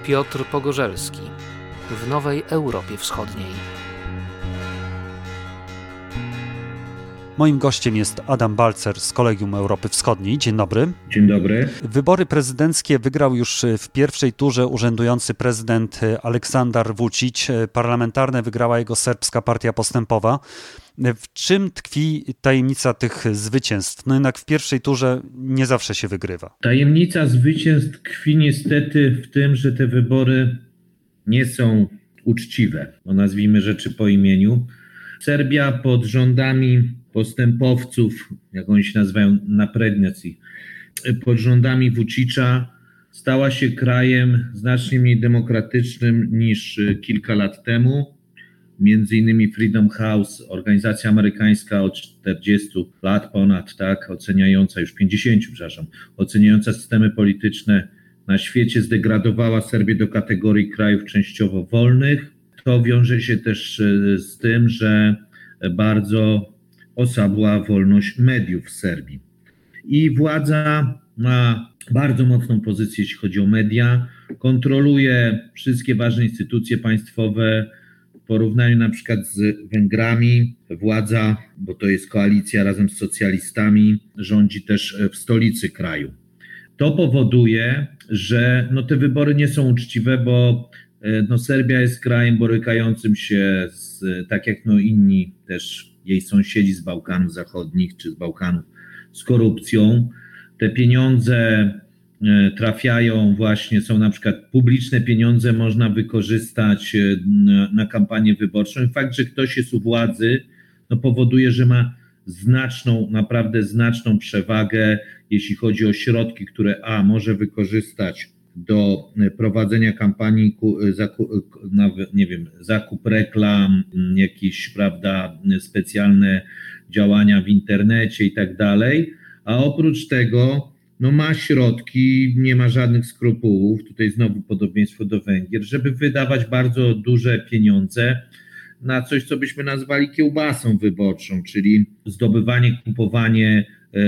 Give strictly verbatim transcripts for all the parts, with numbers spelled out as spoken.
Piotr Pogorzelski w Nowej Europie Wschodniej. Moim gościem jest Adam Balcer z Kolegium Europy Wschodniej. Dzień dobry. Dzień dobry. Wybory prezydenckie wygrał już w pierwszej turze urzędujący prezydent Aleksandar Vučić. Parlamentarne wygrała jego serbska Partia Postępowa. W czym tkwi tajemnica tych zwycięstw? No jednak w pierwszej turze nie zawsze się wygrywa. Tajemnica zwycięstw tkwi niestety w tym, że te wybory nie są uczciwe. No nazwijmy rzeczy po imieniu. Serbia pod rządami postępowców, jak oni się nazywają, naprednjaci, pod rządami Vučića stała się krajem znacznie mniej demokratycznym niż kilka lat temu. Między innymi Freedom House, organizacja amerykańska od czterdziestu lat ponad, tak, oceniająca, już pięćdziesięciu, przepraszam, oceniająca systemy polityczne na świecie, zdegradowała Serbię do kategorii krajów częściowo wolnych. To wiąże się też z tym, że bardzo osłabła wolność mediów w Serbii. I władza ma bardzo mocną pozycję, jeśli chodzi o media, kontroluje wszystkie ważne instytucje państwowe. W porównaniu na przykład z Węgrami, władza, bo to jest koalicja razem z socjalistami, rządzi też w stolicy kraju. To powoduje, że no te wybory nie są uczciwe, bo no Serbia jest krajem borykającym się, z, tak jak no inni też jej sąsiedzi z Bałkanów Zachodnich czy z Bałkanów, z korupcją. Te pieniądze trafiają właśnie, są na przykład publiczne pieniądze, można wykorzystać na, na kampanię wyborczą. I fakt, że ktoś jest u władzy, no powoduje, że ma znaczną, naprawdę znaczną przewagę, jeśli chodzi o środki, które a może wykorzystać do prowadzenia kampanii, zakup, nie wiem, zakup reklam, jakieś, prawda, specjalne działania w internecie i tak dalej, a oprócz tego no ma środki, nie ma żadnych skrupułów, tutaj znowu podobieństwo do Węgier, żeby wydawać bardzo duże pieniądze na coś, co byśmy nazwali kiełbasą wyborczą, czyli zdobywanie, kupowanie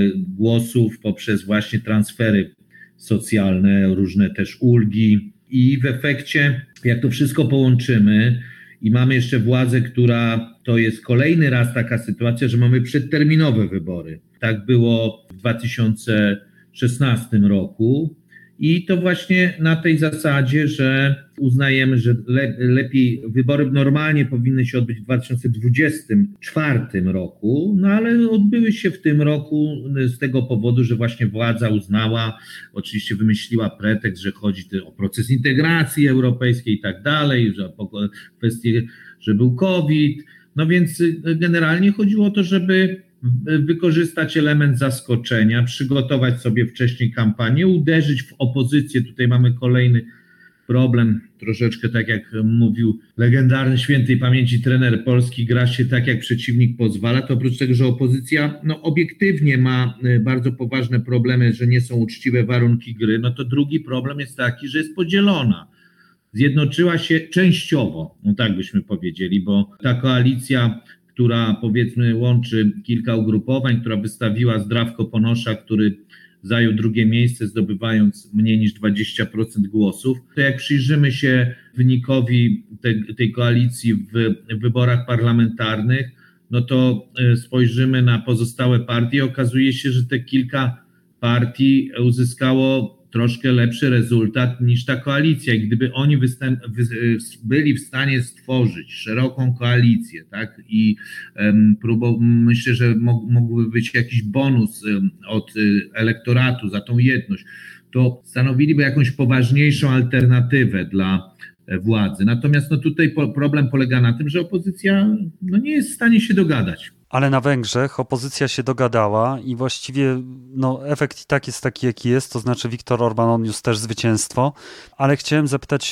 głosów poprzez właśnie transfery socjalne, różne też ulgi i w efekcie, jak to wszystko połączymy i mamy jeszcze władzę, która to jest kolejny raz taka sytuacja, że mamy przedterminowe wybory. Tak było w dwa tysiące szesnastym roku i to właśnie na tej zasadzie, że uznajemy, że le, lepiej wybory normalnie powinny się odbyć w dwa tysiące dwudziestym czwartym roku, no ale odbyły się w tym roku z tego powodu, że właśnie władza uznała, oczywiście wymyśliła pretekst, że chodzi o proces integracji europejskiej i tak dalej, że o kwestię, że był COVID, no więc generalnie chodziło o to, żeby wykorzystać element zaskoczenia, przygotować sobie wcześniej kampanię, uderzyć w opozycję. Tutaj mamy kolejny problem, troszeczkę tak jak mówił legendarny świętej pamięci trener polski, gra się tak jak przeciwnik pozwala, to oprócz tego, że opozycja no, obiektywnie ma bardzo poważne problemy, że nie są uczciwe warunki gry, no to drugi problem jest taki, że jest podzielona. Zjednoczyła się częściowo, no tak byśmy powiedzieli, bo ta koalicja, która powiedzmy łączy kilka ugrupowań, która wystawiła Zdravko Ponoša, który zajął drugie miejsce, zdobywając mniej niż dwadzieścia procent głosów. To jak przyjrzymy się wynikowi te, tej koalicji w, w wyborach parlamentarnych, no to spojrzymy na pozostałe partie. Okazuje się, że te kilka partii uzyskało troszkę lepszy rezultat niż ta koalicja i gdyby oni występ, wy, byli w stanie stworzyć szeroką koalicję, tak, i um, próbował, myślę, że mógł, mógłby być jakiś bonus um, od um, elektoratu za tą jedność, to stanowiliby jakąś poważniejszą alternatywę dla władzy. Natomiast no tutaj po, problem polega na tym, że opozycja no, nie jest w stanie się dogadać. Ale na Węgrzech opozycja się dogadała i właściwie no, efekt i tak jest taki, jaki jest, to znaczy Viktor Orbán odniósł też zwycięstwo, ale chciałem zapytać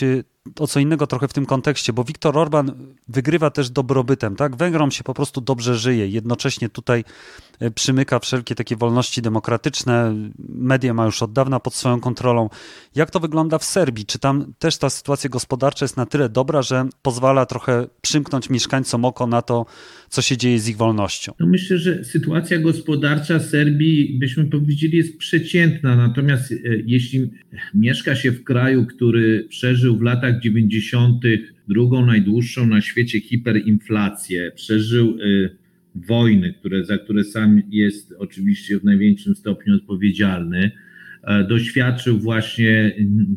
o co innego trochę w tym kontekście, bo Viktor Orban wygrywa też dobrobytem, tak? Węgrom się po prostu dobrze żyje, jednocześnie tutaj przymyka wszelkie takie wolności demokratyczne, media ma już od dawna pod swoją kontrolą. Jak to wygląda w Serbii? Czy tam też ta sytuacja gospodarcza jest na tyle dobra, że pozwala trochę przymknąć mieszkańcom oko na to, co się dzieje z ich wolnością? No myślę, że sytuacja gospodarcza Serbii, byśmy powiedzieli, jest przeciętna, natomiast jeśli mieszka się w kraju, który przeżył w latach dziewięćdziesiątych drugą najdłuższą na świecie hiperinflację, przeżył wojny, które, za które sam jest oczywiście w największym stopniu odpowiedzialny, doświadczył właśnie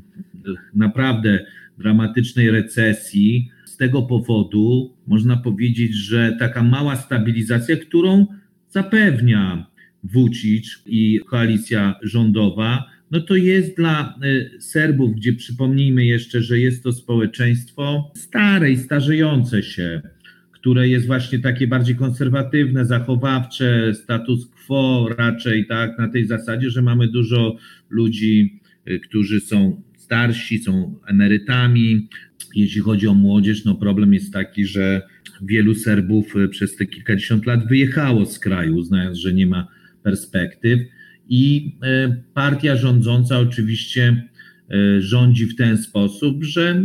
naprawdę dramatycznej recesji. Z tego powodu można powiedzieć, że taka mała stabilizacja, którą zapewnia Vučić i koalicja rządowa, no to jest dla Serbów, gdzie przypomnijmy jeszcze, że jest to społeczeństwo stare i starzejące się, które jest właśnie takie bardziej konserwatywne, zachowawcze, status quo raczej, tak, na tej zasadzie, że mamy dużo ludzi, którzy są starsi, są emerytami. Jeśli chodzi o młodzież, no problem jest taki, że wielu Serbów przez te kilkadziesiąt lat wyjechało z kraju, uznając, że nie ma perspektyw i partia rządząca oczywiście rządzi w ten sposób, że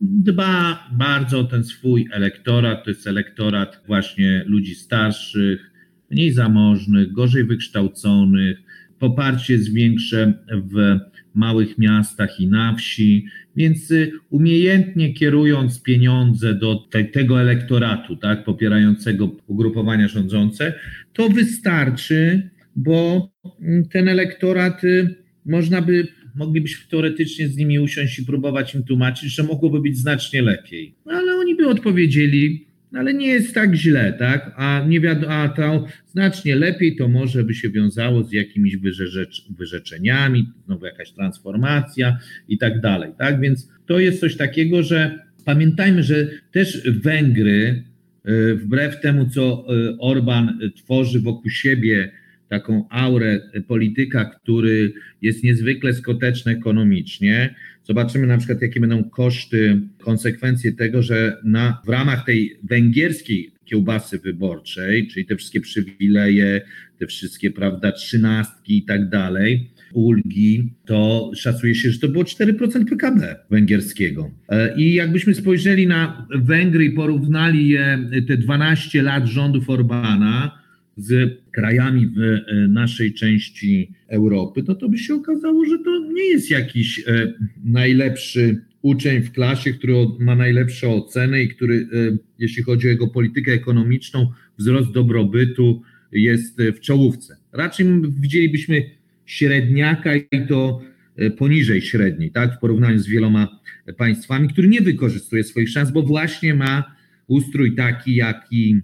dba bardzo o ten swój elektorat, to jest elektorat właśnie ludzi starszych, mniej zamożnych, gorzej wykształconych, poparcie jest większe w małych miastach i na wsi, więc umiejętnie kierując pieniądze do te, tego elektoratu, tak, popierającego ugrupowania rządzące, to wystarczy, bo ten elektorat można by moglibyśmy teoretycznie z nimi usiąść i próbować im tłumaczyć, że mogłoby być znacznie lepiej. No, ale oni by odpowiedzieli, no, ale nie jest tak źle, tak? A nie wiadomo, a to znacznie lepiej to może by się wiązało z jakimiś wyrzecz, wyrzeczeniami, znowu jakaś transformacja i tak dalej, tak? Więc to jest coś takiego, że pamiętajmy, że też Węgry, wbrew temu, co Orban tworzy wokół siebie, taką aurę polityka, który jest niezwykle skuteczny ekonomicznie. Zobaczymy na przykład, jakie będą koszty, konsekwencje tego, że na, w ramach tej węgierskiej kiełbasy wyborczej, czyli te wszystkie przywileje, te wszystkie, prawda, trzynastki i tak dalej, ulgi, to szacuje się, że to było cztery procent P K B węgierskiego. I jakbyśmy spojrzeli na Węgry i porównali je, te dwanaście lat rządów Orbana, z krajami w naszej części Europy, to to by się okazało, że to nie jest jakiś e, najlepszy uczeń w klasie, który ma najlepsze oceny i który, e, jeśli chodzi o jego politykę ekonomiczną, wzrost dobrobytu jest w czołówce. Raczej widzielibyśmy średniaka i to e, poniżej średniej, tak, w porównaniu z wieloma państwami, który nie wykorzystuje swoich szans, bo właśnie ma ustrój taki, jaki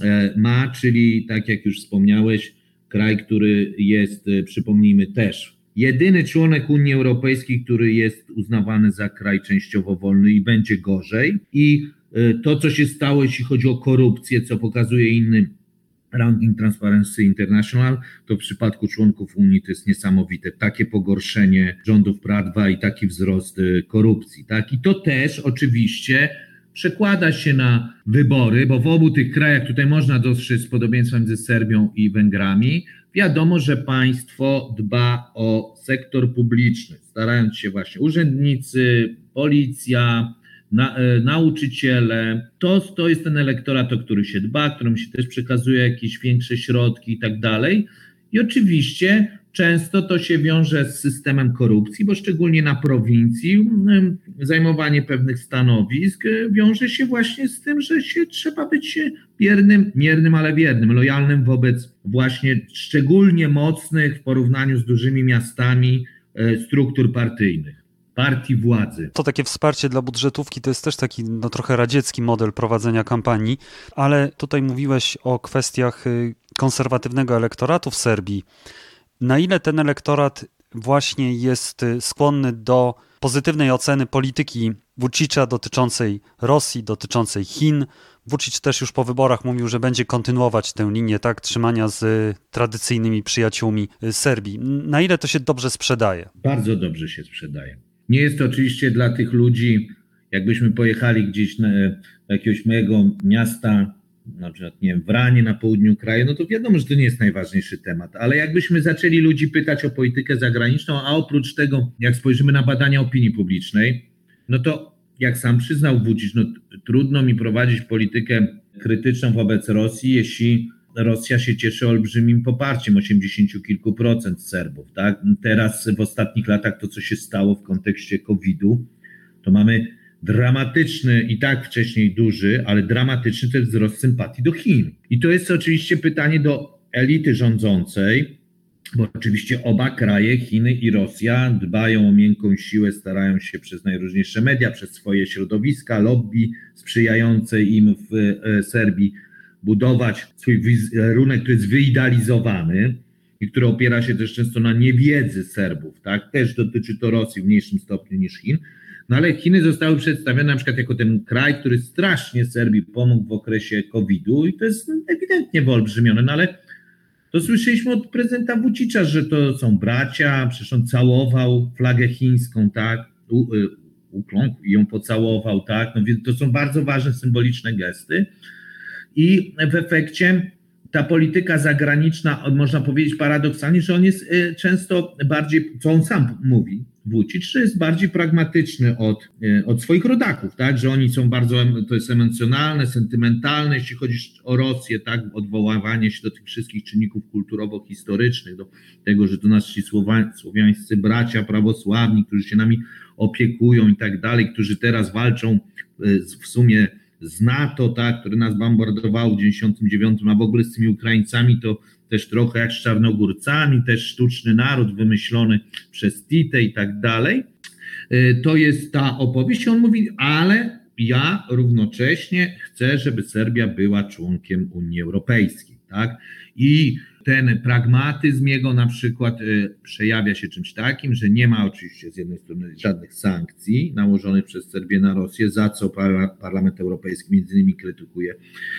ma, czyli tak jak już wspomniałeś, kraj, który jest, przypomnijmy też, jedyny członek Unii Europejskiej, który jest uznawany za kraj częściowo wolny i będzie gorzej. I to, co się stało, jeśli chodzi o korupcję, co pokazuje inny ranking Transparency International, to w przypadku członków Unii to jest niesamowite. Takie pogorszenie rządów prawa i taki wzrost korupcji. Tak? I to też oczywiście przekłada się na wybory, bo w obu tych krajach tutaj można dostrzec podobieństwa między Serbią i Węgrami. Wiadomo, że państwo dba o sektor publiczny, starając się właśnie urzędnicy, policja, na, e, nauczyciele. To, to jest ten elektorat, o który się dba, którym się też przekazuje jakieś większe środki i tak dalej. I oczywiście często to się wiąże z systemem korupcji, bo szczególnie na prowincji zajmowanie pewnych stanowisk wiąże się właśnie z tym, że się trzeba być biernym, miernym, ale wiernym, lojalnym wobec właśnie szczególnie mocnych w porównaniu z dużymi miastami struktur partyjnych, partii władzy. To takie wsparcie dla budżetówki to jest też taki no, trochę radziecki model prowadzenia kampanii, ale tutaj mówiłeś o kwestiach konserwatywnego elektoratu w Serbii. Na ile ten elektorat właśnie jest skłonny do pozytywnej oceny polityki Vučića dotyczącej Rosji, dotyczącej Chin. Vučić też już po wyborach mówił, że będzie kontynuować tę linię tak trzymania z tradycyjnymi przyjaciółmi Serbii. Na ile to się dobrze sprzedaje? Bardzo dobrze się sprzedaje. Nie jest to oczywiście dla tych ludzi jakbyśmy pojechali gdzieś na, do jakiegoś mojego miasta, na przykład nie wiem, Wranie na południu kraju, no to wiadomo, że to nie jest najważniejszy temat, ale jakbyśmy zaczęli ludzi pytać o politykę zagraniczną, a oprócz tego, jak spojrzymy na badania opinii publicznej, no to jak sam przyznał Vučić, no trudno mi prowadzić politykę krytyczną wobec Rosji, jeśli Rosja się cieszy olbrzymim poparciem, osiemdziesięciu kilku procent Serbów, tak? Teraz w ostatnich latach to, co się stało w kontekście kowida, to mamy dramatyczny, i tak wcześniej duży, ale dramatyczny też wzrost sympatii do Chin. I to jest oczywiście pytanie do elity rządzącej, bo oczywiście oba kraje, Chiny i Rosja, dbają o miękką siłę, starają się przez najróżniejsze media, przez swoje środowiska, lobby sprzyjające im w Serbii budować swój wizerunek, który jest wyidealizowany i który opiera się też często na niewiedzy Serbów, tak? Też dotyczy to Rosji w mniejszym stopniu niż Chin. No ale Chiny zostały przedstawione na przykład jako ten kraj, który strasznie Serbii pomógł w okresie kowida i to jest ewidentnie wyolbrzymione, no ale to słyszeliśmy od prezydenta Vučića, że to są bracia, przecież on całował flagę chińską, tak, U, ukląkł i ją pocałował, tak, no więc to są bardzo ważne, symboliczne gesty i w efekcie ta polityka zagraniczna, można powiedzieć paradoksalnie, że on jest często bardziej, co on sam mówi, Vučić, że jest bardziej pragmatyczny od, od swoich rodaków, tak, że oni są bardzo, to jest emocjonalne, sentymentalne, jeśli chodzi o Rosję, tak, odwoływanie się do tych wszystkich czynników kulturowo-historycznych, do tego, że to nasi słowa, słowiańscy bracia prawosławni, którzy się nami opiekują i tak dalej, którzy teraz walczą w sumie z NATO, tak, które nas bombardowało w dziewięćdziesiątym dziewiątym, a w ogóle z tymi Ukraińcami to też trochę jak z Czarnogórcami, też sztuczny naród wymyślony przez Tite i tak dalej. To jest ta opowieść. On mówi, ale ja równocześnie chcę, żeby Serbia była członkiem Unii Europejskiej, tak? I ten pragmatyzm jego na przykład przejawia się czymś takim, że nie ma oczywiście z jednej strony żadnych sankcji nałożonych przez Serbię na Rosję, za co Parlament Europejski między innymi krytykuje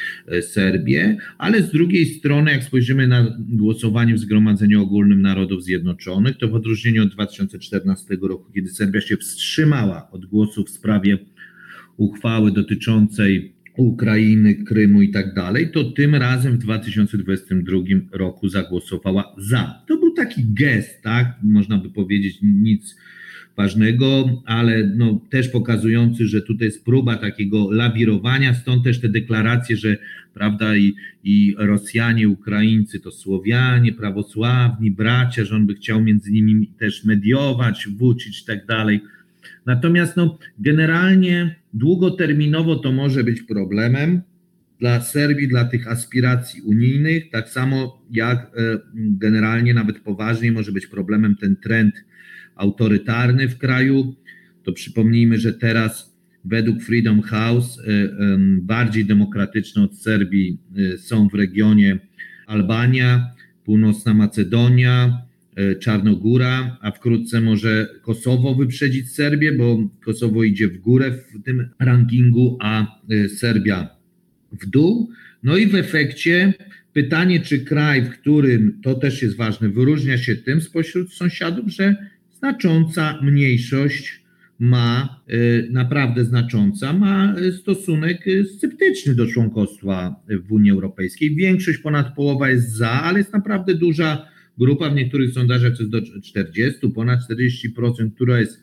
Serbię, ale z drugiej strony, jak spojrzymy na głosowanie w Zgromadzeniu Ogólnym Narodów Zjednoczonych, to w odróżnieniu od dwa tysiące czternastego roku, kiedy Serbia się wstrzymała od głosu w sprawie uchwały dotyczącej Ukrainy, Krymu i tak dalej, to tym razem w dwa tysiące dwudziestym drugim roku zagłosowała za. To był taki gest, tak, można by powiedzieć, nic ważnego, ale no, też pokazujący, że tutaj jest próba takiego lawirowania, stąd też te deklaracje, że prawda i, i Rosjanie, Ukraińcy to Słowianie, prawosławni, bracia, że on by chciał między nimi też mediować, Vučić i tak dalej. Natomiast no, generalnie długoterminowo to może być problemem dla Serbii, dla tych aspiracji unijnych, tak samo jak generalnie nawet poważniej może być problemem ten trend autorytarny w kraju. To przypomnijmy, że teraz według Freedom House bardziej demokratyczne od Serbii są w regionie Albania, Północna Macedonia, Czarnogóra, a wkrótce może Kosowo wyprzedzić Serbię, bo Kosowo idzie w górę w tym rankingu, a Serbia w dół. No i w efekcie pytanie, czy kraj, w którym, to też jest ważne, wyróżnia się tym spośród sąsiadów, że znacząca mniejszość ma, naprawdę znacząca, ma stosunek sceptyczny do członkostwa w Unii Europejskiej. Większość, ponad połowa jest za, ale jest naprawdę duża grupa, w niektórych sondażach to jest do czterdziestu, ponad czterdzieści procent, która jest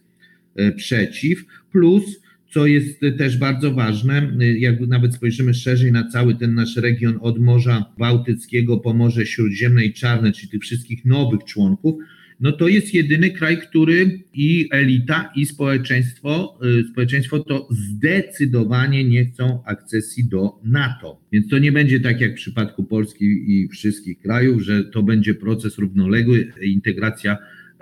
przeciw, plus, co jest też bardzo ważne, jak nawet spojrzymy szerzej na cały ten nasz region od Morza Bałtyckiego po Morze Śródziemne i Czarne, czyli tych wszystkich nowych członków, no to jest jedyny kraj, który i elita, i społeczeństwo, społeczeństwo to zdecydowanie nie chcą akcesji do NATO. Więc to nie będzie tak jak w przypadku Polski i wszystkich krajów, że to będzie proces równoległy, integracja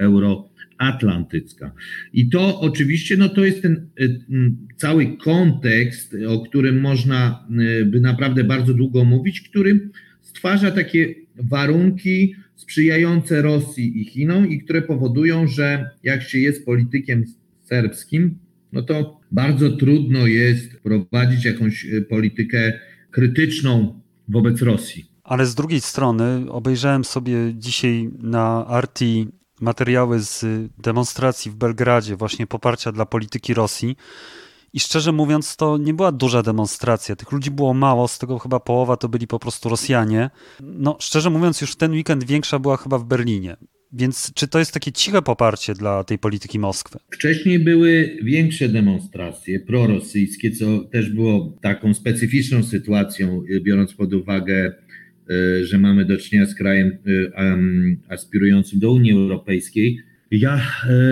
euroatlantycka. I to oczywiście, no to jest ten cały kontekst, o którym można by naprawdę bardzo długo mówić, który stwarza takie warunki sprzyjające Rosji i Chinom i które powodują, że jak się jest politykiem serbskim, no to bardzo trudno jest prowadzić jakąś politykę krytyczną wobec Rosji. Ale z drugiej strony obejrzałem sobie dzisiaj na R T materiały z demonstracji w Belgradzie, właśnie poparcia dla polityki Rosji I szczerze mówiąc, to nie była duża demonstracja. Tych ludzi było mało, z tego chyba połowa to byli po prostu Rosjanie. No, szczerze mówiąc, już w ten weekend większa była chyba w Berlinie. Więc czy to jest takie ciche poparcie dla tej polityki Moskwy? Wcześniej były większe demonstracje prorosyjskie, co też było taką specyficzną sytuacją, biorąc pod uwagę, że mamy do czynienia z krajem aspirującym do Unii Europejskiej. Ja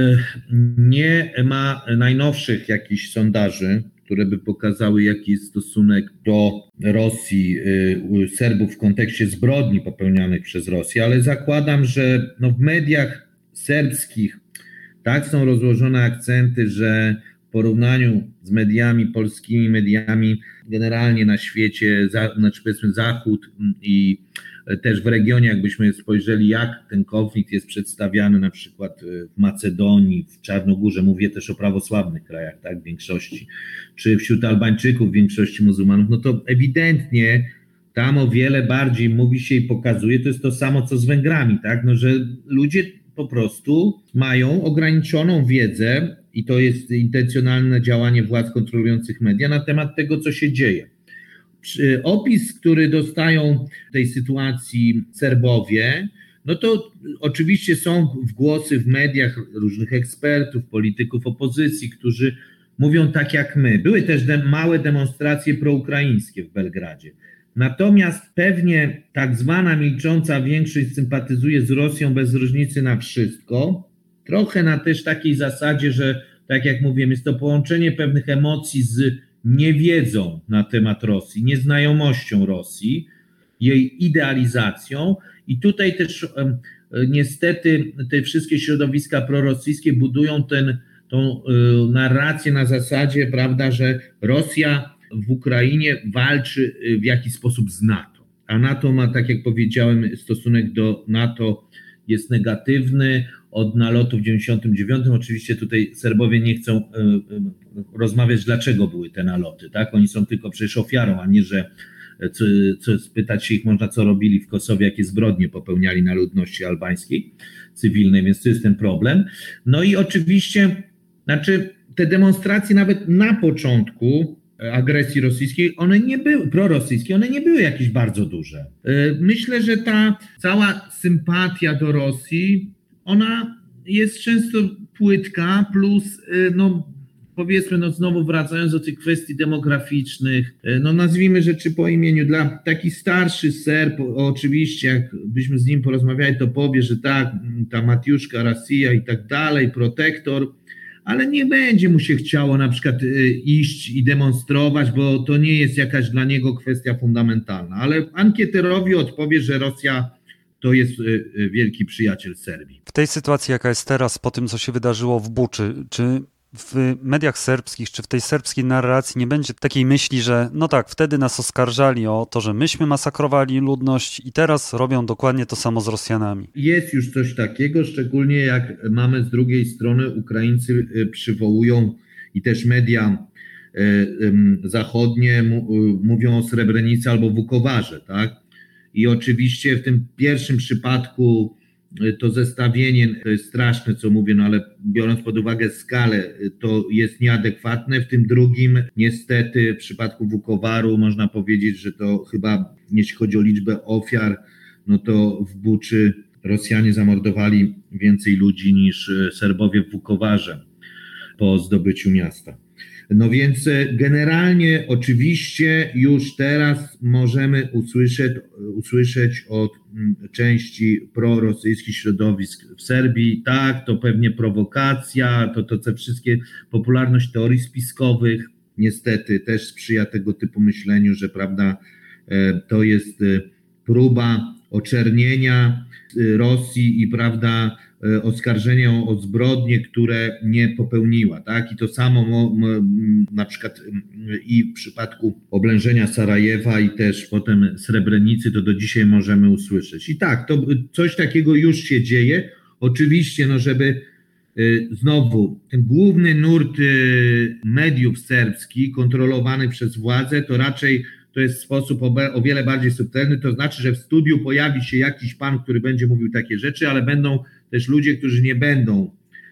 nie ma najnowszych jakichś sondaży, które by pokazały, jaki jest stosunek do Rosji Serbów w kontekście zbrodni popełnianych przez Rosję, ale zakładam, że no w mediach serbskich tak są rozłożone akcenty, że w porównaniu z mediami polskimi, mediami generalnie na świecie, znaczy powiedzmy Zachód i też w regionie, jakbyśmy spojrzeli, jak ten konflikt jest przedstawiany na przykład w Macedonii, w Czarnogórze, mówię też o prawosławnych krajach, tak, w większości, czy wśród Albańczyków, w większości muzułmanów, no to ewidentnie tam o wiele bardziej mówi się i pokazuje, to jest to samo co z Węgrami, tak, no, że ludzie po prostu mają ograniczoną wiedzę i to jest intencjonalne działanie władz kontrolujących media na temat tego, co się dzieje. Opis, który dostają w tej sytuacji Serbowie, no to oczywiście są głosy w mediach różnych ekspertów, polityków opozycji, którzy mówią tak jak my. Były też de- małe demonstracje proukraińskie w Belgradzie. Natomiast pewnie tak zwana milcząca większość sympatyzuje z Rosją bez różnicy na wszystko. Trochę na też takiej zasadzie, że tak jak mówiłem, jest to połączenie pewnych emocji z niewiedzą na temat Rosji, nieznajomością Rosji, jej idealizacją i tutaj też um, niestety te wszystkie środowiska prorosyjskie budują ten, tą y, narrację na zasadzie, prawda, że Rosja w Ukrainie walczy w jakiś sposób z NATO, a NATO ma, tak jak powiedziałem, stosunek do NATO jest negatywny. Od nalotu w dziewięćdziesiątym dziewiątym oczywiście tutaj Serbowie nie chcą y, y, rozmawiać, dlaczego były te naloty, tak? Oni są tylko przecież ofiarą, a nie, że co, co, spytać się ich można, co robili w Kosowie, jakie zbrodnie popełniali na ludności albańskiej, cywilnej, więc to jest ten problem. No i oczywiście, znaczy te demonstracje nawet na początku agresji rosyjskiej, one nie były, prorosyjskie, one nie były jakieś bardzo duże. Myślę, że ta cała sympatia do Rosji, ona jest często płytka, plus no powiedzmy, no znowu wracając do tych kwestii demograficznych, no nazwijmy rzeczy po imieniu, dla taki starszy Serb, oczywiście jak byśmy z nim porozmawiali, to powie, że tak, ta Matiuszka, Rosja i tak dalej, protektor, ale nie będzie mu się chciało na przykład iść i demonstrować, bo to nie jest jakaś dla niego kwestia fundamentalna, ale ankieterowi odpowie, że Rosja to jest wielki przyjaciel Serbii. W tej sytuacji, jaka jest teraz, po tym, co się wydarzyło w Buczy, czy w mediach serbskich, czy w tej serbskiej narracji nie będzie takiej myśli, że no tak, wtedy nas oskarżali o to, że myśmy masakrowali ludność i teraz robią dokładnie to samo z Rosjanami? Jest już coś takiego, szczególnie jak mamy z drugiej strony Ukraińcy przywołują i też media zachodnie mówią o Srebrenicy albo Wukowarze, tak? I oczywiście w tym pierwszym przypadku to zestawienie, to jest straszne, co mówię, no ale biorąc pod uwagę skalę, to jest nieadekwatne. W tym drugim, niestety, w przypadku Wukowaru można powiedzieć, że to chyba, jeśli chodzi o liczbę ofiar, no to w Buczy Rosjanie zamordowali więcej ludzi niż Serbowie w Wukowarze po zdobyciu miasta. No więc generalnie oczywiście już teraz możemy usłyszeć, usłyszeć od części prorosyjskich środowisk w Serbii, tak, to pewnie prowokacja, to, to te wszystkie popularność teorii spiskowych niestety też sprzyja tego typu myśleniu, że prawda, to jest próba oczernienia Rosji i prawda, oskarżenia o zbrodnie, które nie popełniła, tak? I to samo na przykład i w przypadku oblężenia Sarajewa i też potem Srebrenicy, to do dzisiaj możemy usłyszeć. I tak, to coś takiego już się dzieje. Oczywiście, no żeby znowu ten główny nurt mediów serbskich kontrolowany przez władzę, to raczej to jest sposób o wiele bardziej subtelny, to znaczy, że w studiu pojawi się jakiś pan, który będzie mówił takie rzeczy, ale będą też ludzie, którzy nie będą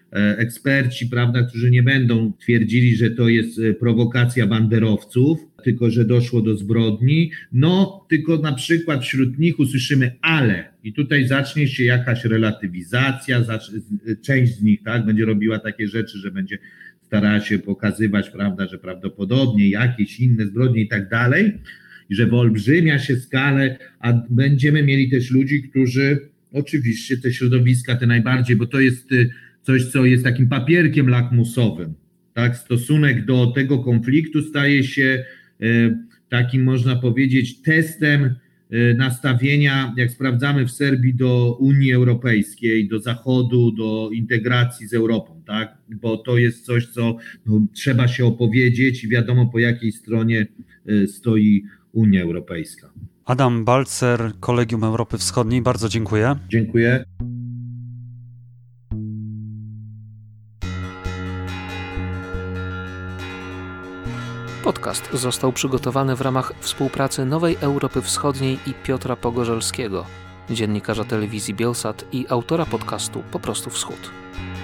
eksperci, prawda, którzy nie będą twierdzili, że to jest prowokacja banderowców, tylko że doszło do zbrodni. No, tylko na przykład wśród nich usłyszymy ale. I tutaj zacznie się jakaś relatywizacja, część z nich, tak, będzie robiła takie rzeczy, że będzie starała się pokazywać, prawda, że prawdopodobnie jakieś inne zbrodnie i tak dalej, i że wyolbrzymia się skalę, a będziemy mieli też ludzi, którzy oczywiście te środowiska, te najbardziej, bo to jest coś, co jest takim papierkiem lakmusowym, tak, stosunek do tego konfliktu staje się takim, można powiedzieć, testem nastawienia, jak sprawdzamy w Serbii, do Unii Europejskiej, do Zachodu, do integracji z Europą, tak? Bo to jest coś, co no, trzeba się opowiedzieć i wiadomo, po jakiej stronie stoi Unia Europejska. Adam Balcer, Kolegium Europy Wschodniej, bardzo dziękuję. Dziękuję. Podcast został przygotowany w ramach współpracy Nowej Europy Wschodniej i Piotra Pogorzelskiego, dziennikarza telewizji Bielsat i autora podcastu Po prostu Wschód.